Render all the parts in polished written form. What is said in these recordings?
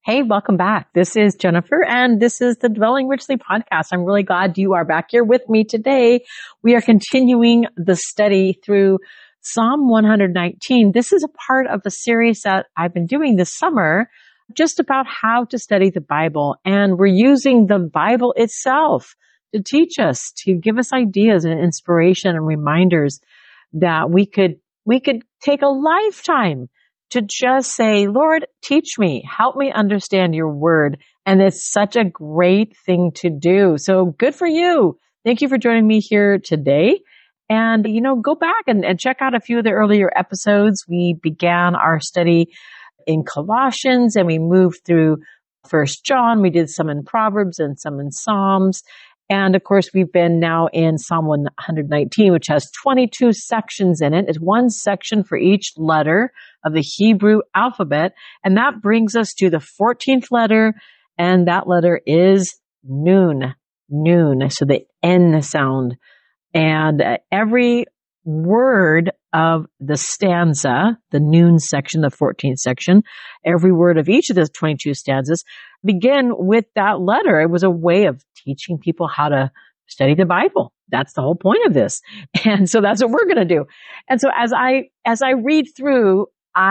Hey, welcome back. This is Jennifer, and this is the Dwelling Richly podcast. I'm really glad you are back here with me today. We are continuing the study through Psalm 119. This is a part of the series that I've been doing this summer, just about how to study the Bible. And we're using the Bible itself to teach us, to give us ideas and inspiration and reminders that we could take a lifetime to just say, Lord, teach me, help me understand your word. And it's such a great thing to do. So good for you. Thank you for joining me here today. And, go back and check out a few of the earlier episodes. We began our study in Colossians and we moved through 1 John. We did some in Proverbs and some in Psalms. And of course, we've been now in Psalm 119, which has 22 sections in it. It's one section for each letter of the Hebrew alphabet. And that brings us to the 14th letter. And that letter is Nun. So the N sound. And every word of the stanza, the Nun section, the 14th section, every word of each of the 22 stanzas begin with that letter. It was a way of teaching people how to study the Bible. That's the whole point of this. And so that's what we're going to do. And so as I read through,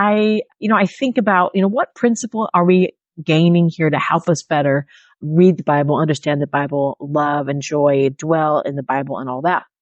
I think about, what principle are we gaining here to help us better read the Bible, understand the Bible, love, enjoy, dwell in the Bible and all that.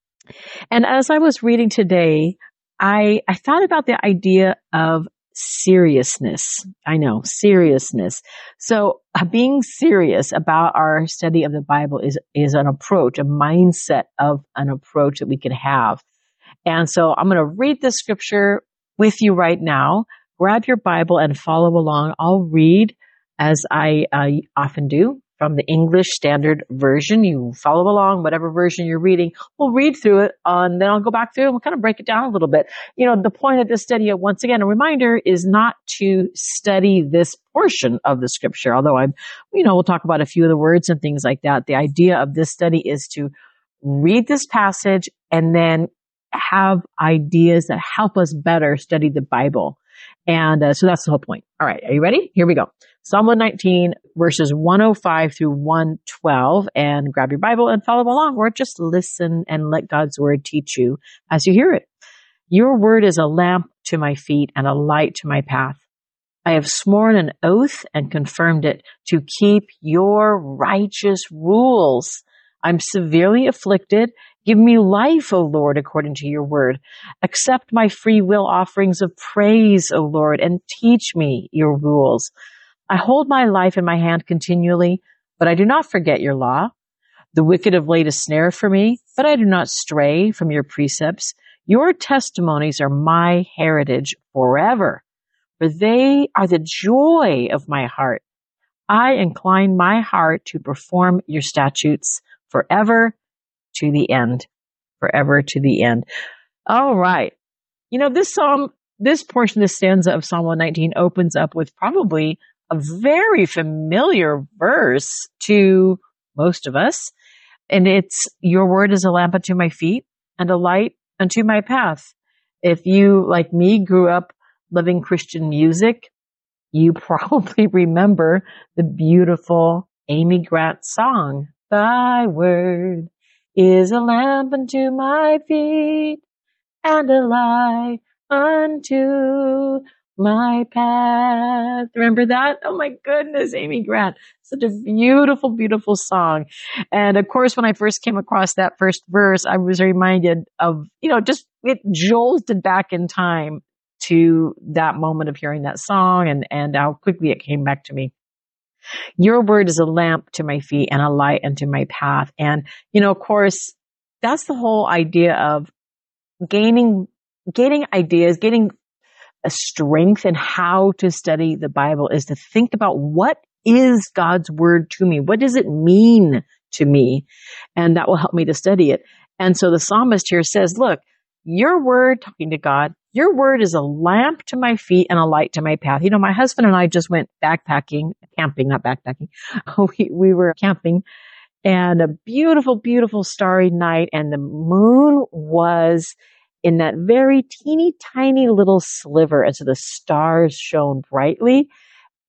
And as I was reading today, I thought about the idea of seriousness. I know, seriousness. So being serious about our study of the Bible is an approach, a mindset of an approach that we can have. And so I'm going to read the scripture with you right now. Grab your Bible and follow along. I'll read as I often do from the English Standard Version. You follow along, whatever version you're reading. We'll read through it, and then I'll go back through and we'll kind of break it down a little bit. The point of this study, once again, a reminder, is not to study this portion of the scripture, although we'll talk about a few of the words and things like that. The idea of this study is to read this passage and then have ideas that help us better study the Bible. And so that's the whole point. All right. Are you ready? Here we go. Psalm 119, verses 105 through 112. And grab your Bible and follow along, or just listen and let God's word teach you as you hear it. Your word is a lamp to my feet and a light to my path. I have sworn an oath and confirmed it to keep your righteous rules. I'm severely afflicted. Give me life, O Lord, according to your word. Accept my free will offerings of praise, O Lord, and teach me your rules. I hold my life in my hand continually, but I do not forget your law. The wicked have laid a snare for me, but I do not stray from your precepts. Your testimonies are my heritage forever, for they are the joy of my heart. I incline my heart to perform your statutes forever to the end. Forever to the end. All right. This portion, this stanza of Psalm 119 opens up with probably a very familiar verse to most of us. And it's, your word is a lamp unto my feet and a light unto my path. If you, like me, grew up loving Christian music, you probably remember the beautiful Amy Grant song, Thy word is a lamp unto my feet and a light unto my path. Remember that? Oh my goodness, Amy Grant. Such a beautiful, beautiful song. And of course, when I first came across that first verse, I was reminded of, just it jolted back in time to that moment of hearing that song and how quickly it came back to me. Your word is a lamp to my feet and a light unto my path. And, of course, that's the whole idea of gaining ideas, getting a strength in how to study the Bible, is to think about, what is God's word to me? What does it mean to me? And that will help me to study it. And so the psalmist here says, look, your word, talking to God, your word is a lamp to my feet and a light to my path. My husband and I just went camping, not backpacking. We were camping, and a beautiful, beautiful starry night, and the moon was in that very teeny tiny little sliver. And so the stars shone brightly.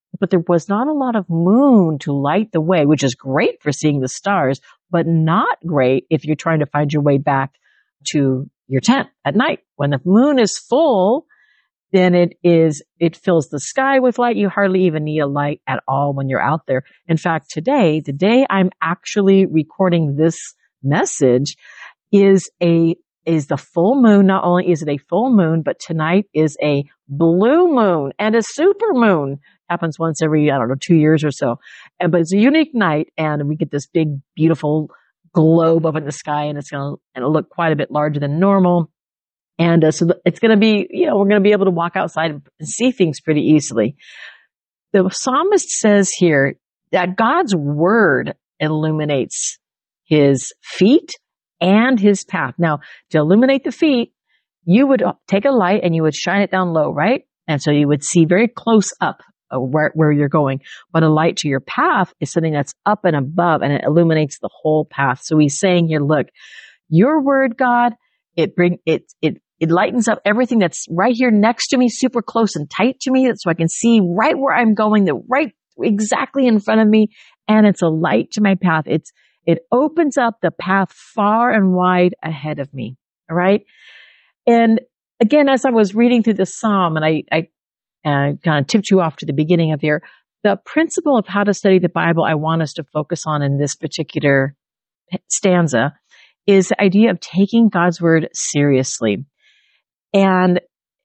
but there was not a lot of moon to light the way, which is great for seeing the stars, but not great if you're trying to find your way back to your tent at night. When the moon is full, then it fills the sky with light. You hardly even need a light at all when you're out there. In fact, today, the day I'm actually recording this message is the full moon. Not only is it a full moon, but tonight is a blue moon and a super moon. Happens once every, 2 years or so. But it's a unique night, and we get this big, beautiful globe up in the sky, and it'll look quite a bit larger than normal. And so it's going to be, we're going to be able to walk outside and see things pretty easily. The psalmist says here that God's word illuminates his feet and his path. Now, to illuminate the feet, you would take a light and you would shine it down low, right? And so you would see very close up where you're going. But a light to your path is something that's up and above, and it illuminates the whole path. So he's saying here, look, your word, God, it lightens up everything that's right here next to me, super close and tight to me, so I can see right where I'm going, right exactly in front of me, and it's a light to my path. It opens up the path far and wide ahead of me. All right. And again, as I was reading through the psalm, and I kind of tipped you off to the beginning of here, the principle of how to study the Bible I want us to focus on in this particular stanza is the idea of taking God's word seriously and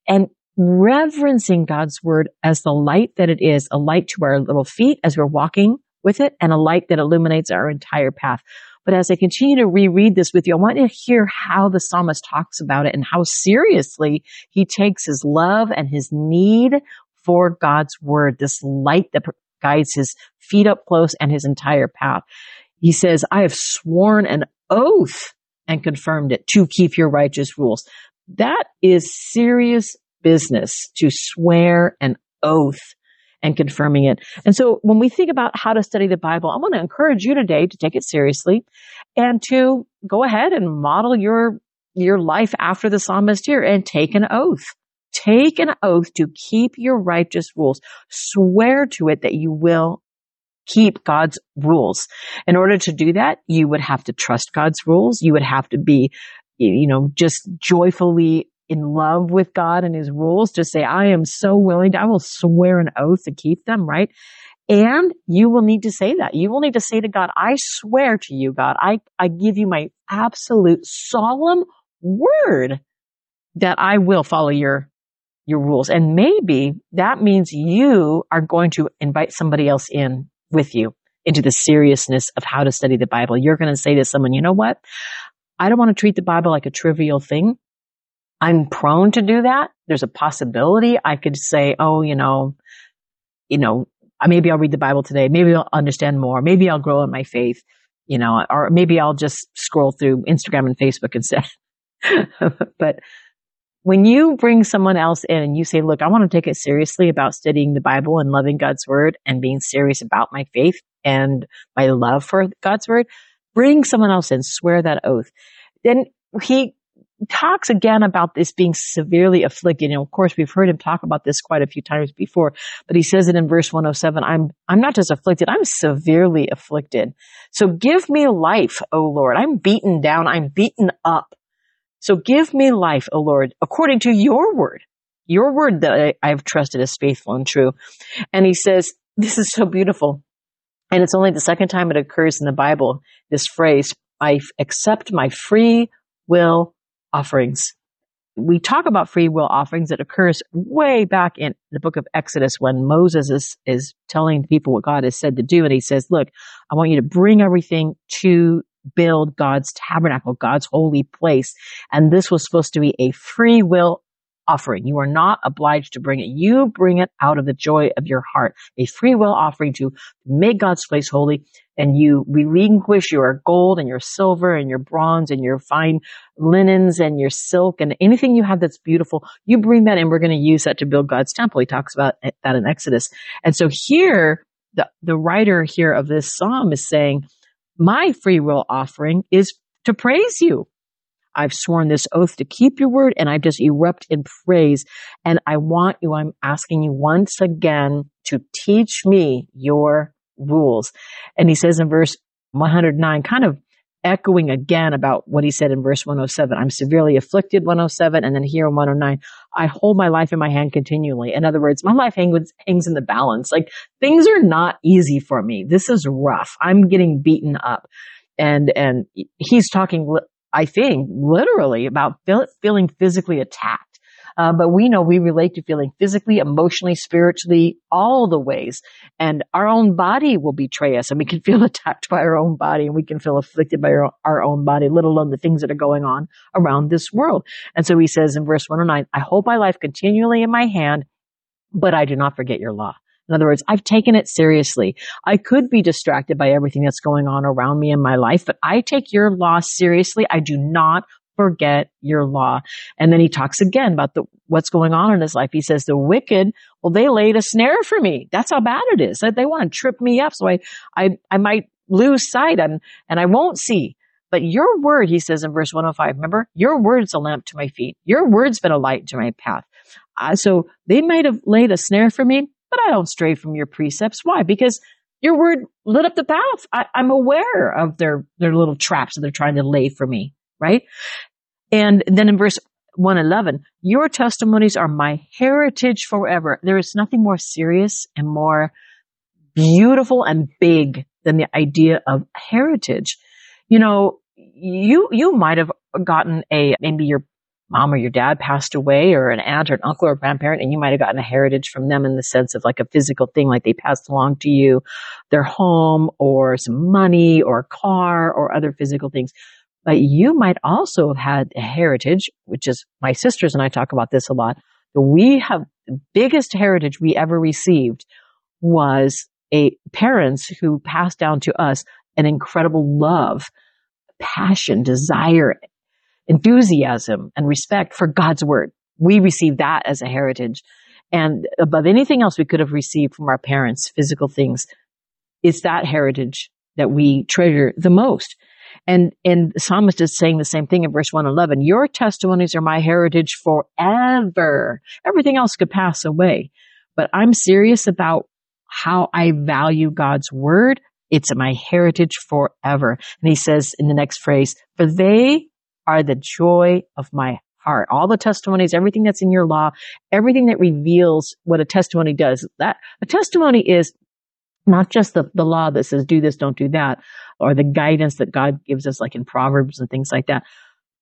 reverencing God's word as the light that it is, a light to our little feet as we're walking with it, and a light that illuminates our entire path. But as I continue to reread this with you, I want you to hear how the psalmist talks about it and how seriously he takes his love and his need for God's word, this light that guides his feet up close and his entire path. He says, I have sworn an oath and confirmed it to keep your righteous rules. That is serious business, to swear an oath and confirming it. And so when we think about how to study the Bible, I want to encourage you today to take it seriously and to go ahead and model your life after the psalmist here and take an oath. Take an oath to keep your righteous rules. Swear to it that you will keep God's rules. In order to do that, you would have to trust God's rules. You would have to be, just joyfully in love with God and his rules, to say, I am so willing I will swear an oath to keep them, right? And you will need to say that. You will need to say to God, I swear to you, God, I give you my absolute solemn word that I will follow your rules. And maybe that means you are going to invite somebody else in with you into the seriousness of how to study the Bible. You're going to say to someone, you know what? I don't want to treat the Bible like a trivial thing. I'm prone to do that. There's a possibility I could say, maybe I'll read the Bible today. Maybe I'll understand more. Maybe I'll grow in my faith, or maybe I'll just scroll through Instagram and Facebook instead. But when you bring someone else in and you say, look, I want to take it seriously about studying the Bible and loving God's word and being serious about my faith and my love for God's word, bring someone else in, swear that oath. Then he talks again about this being severely afflicted. And of course, we've heard him talk about this quite a few times before, but he says it in verse 107, I'm not just afflicted, I'm severely afflicted. So give me life, O Lord. I'm beaten down. I'm beaten up. So give me life, O Lord, according to your word that I have trusted as faithful and true. And he says, this is so beautiful. And it's only the second time it occurs in the Bible, this phrase, I accept my free will offerings. We talk about free will offerings. It occurs way back in the book of Exodus when Moses is telling people what God has said to do. And he says, look, I want you to bring everything to build God's tabernacle, God's holy place. And this was supposed to be a free will offering. You are not obliged to bring it. You bring it out of the joy of your heart. A free will offering to make God's place holy. And you relinquish your gold and your silver and your bronze and your fine linens and your silk and anything you have that's beautiful. You bring that in. We're going to use that to build God's temple. He talks about that in Exodus. And so here, the writer here of this psalm is saying, my free will offering is to praise you. I've sworn this oath to keep your word, and I just erupt in praise. And I'm asking you once again to teach me your rules. And he says in verse 109, kind of echoing again about what he said in verse 107. I'm severely afflicted, 107, and then here in 109, I hold my life in my hand continually. In other words, my life hangs in the balance. Like, things are not easy for me. This is rough. I'm getting beaten up. And he's talking, I think, literally about feeling physically attacked. But we know we relate to feeling physically, emotionally, spiritually, all the ways. And our own body will betray us, and we can feel attacked by our own body, and we can feel afflicted by our own body, let alone the things that are going on around this world. And so he says in verse 109, I hold my life continually in my hand, but I do not forget your law. In other words, I've taken it seriously. I could be distracted by everything that's going on around me in my life, but I take your law seriously. I do not forget your law. And then he talks again about what's going on in his life. He says, the wicked, well, they laid a snare for me. That's how bad it is. They want to trip me up. So I might lose sight and I won't see. But your word, he says in verse 105, remember, your word's a lamp to my feet. Your word's been a light to my path. So they might have laid a snare for me, but I don't stray from your precepts. Why? Because your word lit up the path. I'm aware of their little traps that they're trying to lay for me. Right? And then in verse 111, your testimonies are my heritage forever. There is nothing more serious and more beautiful and big than the idea of heritage. You know, you might have gotten maybe your mom or your dad passed away, or an aunt or an uncle or a grandparent, and you might have gotten a heritage from them in the sense of like a physical thing, like they passed along to you, their home or some money or a car or other physical things. But you might also have had a heritage, which is my sisters and I talk about this a lot. The biggest heritage we ever received was parents who passed down to us an incredible love, passion, desire, enthusiasm, and respect for God's word. We received that as a heritage. And above anything else we could have received from our parents, physical things, it's that heritage that we treasure the most. And the psalmist is saying the same thing in verse 111. Your testimonies are my heritage forever. Everything else could pass away. But I'm serious about how I value God's word. It's my heritage forever. And he says in the next phrase, for they are the joy of my heart. All the testimonies, everything that's in your law, everything that reveals what a testimony does. That a testimony is not just the law that says do this, don't do that, or the guidance that God gives us, like in Proverbs and things like that.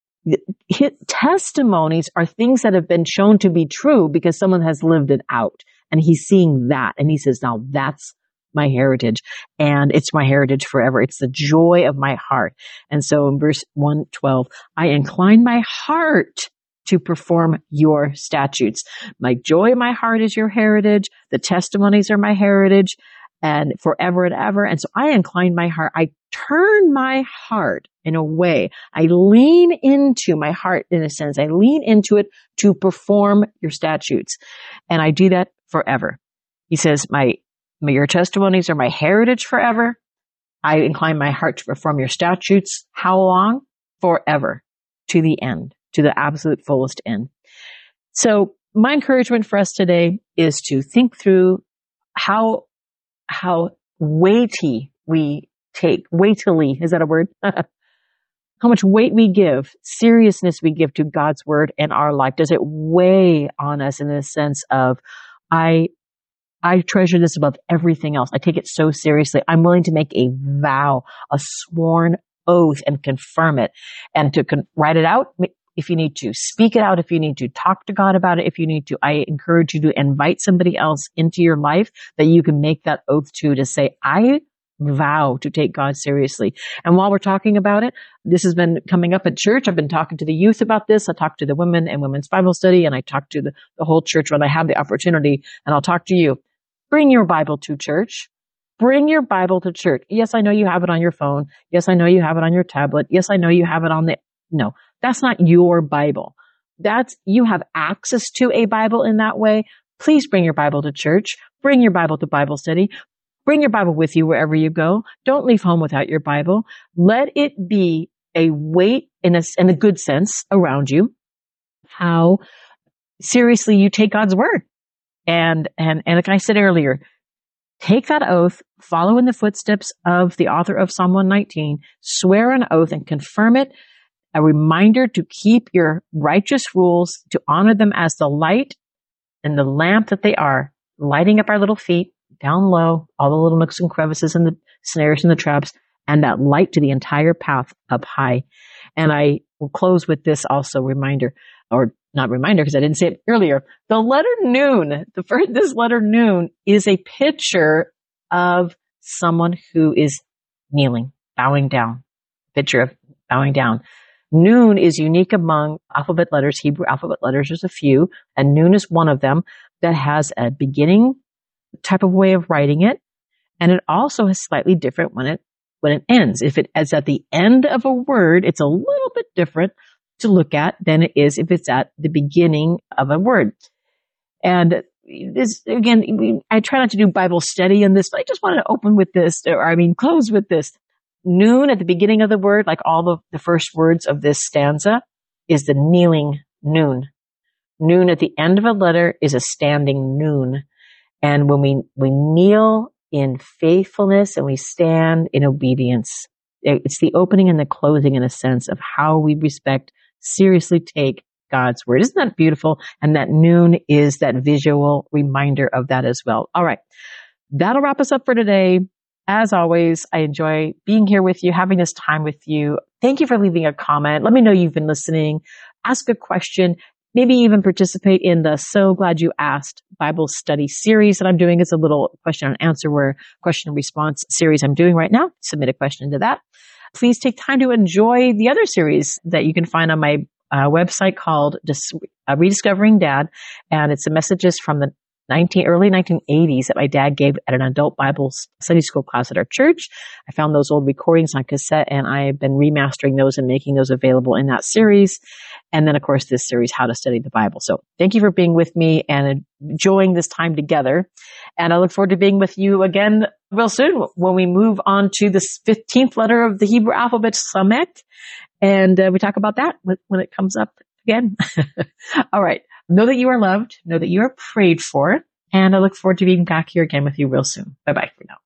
Testimonies are things that have been shown to be true because someone has lived it out. And he's seeing that. And he says, now that's my heritage. And it's my heritage forever. It's the joy of my heart. And so in verse 112, I incline my heart to perform your statutes. My joy in my heart is your heritage. The testimonies are my heritage. And forever and ever. And so I incline my heart. I turn my heart in a way. I lean into my heart in a sense. I lean into it to perform your statutes. And I do that forever. He says, your testimonies are my heritage forever. I incline my heart to perform your statutes. How long? Forever. To the end. To the absolute fullest end. So my encouragement for us today is to think through how weighty we take, weightily, is that a word? How much weight we give, seriousness we give to God's word in our life. Does it weigh on us in the sense of, I treasure this above everything else. I take it so seriously. I'm willing to make a vow, a sworn oath, and confirm it, and to write it out. If you need to speak it out, if you need to talk to God about it, if you need to, I encourage you to invite somebody else into your life that you can make that oath to say, I vow to take God seriously. And while we're talking about it, this has been coming up at church. I've been talking to the youth about this. I talked to the women and women's Bible study, and I talk to the whole church when I have the opportunity, and I'll talk to you. Bring your Bible to church. Bring your Bible to church. Yes, I know you have it on your phone. Yes, I know you have it on your tablet. Yes, I know you have it on no, that's not your Bible. You have access to a Bible in that way. Please bring your Bible to church. Bring your Bible to Bible study. Bring your Bible with you wherever you go. Don't leave home without your Bible. Let it be a weight in a good sense around you, how seriously you take God's word. And like I said earlier, take that oath, follow in the footsteps of the author of Psalm 119, swear an oath and confirm it, a reminder to keep your righteous rules, to honor them as the light and the lamp that they are, lighting up our little feet down low, all the little nooks and crevices and the snares and the traps, and that light to the entire path up high. And I will close with this also reminder, or not reminder because I didn't say it earlier. The letter Nun, this letter Nun is a picture of someone who is kneeling, bowing down. Picture of bowing down. Nun is unique among alphabet letters, Hebrew alphabet letters. There's a few, and Nun is one of them that has a beginning type of way of writing it. And it also is slightly different when it ends. If it is at the end of a word, it's a little bit different to look at than it is if it's at the beginning of a word. And this, again, I try not to do Bible study in this, but I just wanted to close with this. Nun at the beginning of the word, like all the first words of this stanza, is the kneeling Nun. Nun at the end of a letter is a standing Nun. And when we kneel in faithfulness and we stand in obedience, it's the opening and the closing in a sense of how we seriously take God's word. Isn't that beautiful? And that Nun is that visual reminder of that as well. All right. That'll wrap us up for today. As always, I enjoy being here with you, having this time with you. Thank you for leaving a comment. Let me know you've been listening. Ask a question. Maybe even participate in the So Glad You Asked Bible study series that I'm doing. It's a little question and answer question and response series I'm doing right now. Submit a question to that. Please take time to enjoy the other series that you can find on my website called Rediscovering Dad. And it's the messages from the early 1980s that my dad gave at an adult Bible study school class at our church. I found those old recordings on cassette, and I've been remastering those and making those available in that series. And then, of course, this series, How to Study the Bible. So thank you for being with me and enjoying this time together. And I look forward to being with you again real soon when we move on to the 15th letter of the Hebrew alphabet, Samet. And we talk about that when it comes up again. All right. Know that you are loved. Know that you are prayed for. And I look forward to being back here again with you real soon. Bye-bye for now.